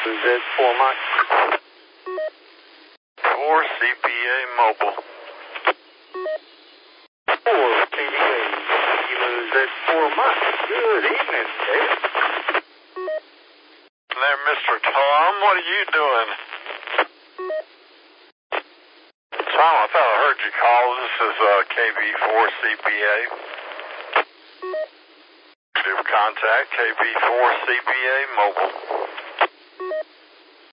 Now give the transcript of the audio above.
Is that for Mike? 4 CPA Mobile. 4 CPA. Is that for Mike? Good evening, David. There, Mr. Tom, what are you doing? Tom, I thought I heard you call. This is KB4 CPA. Contact KB4 CPA Mobile.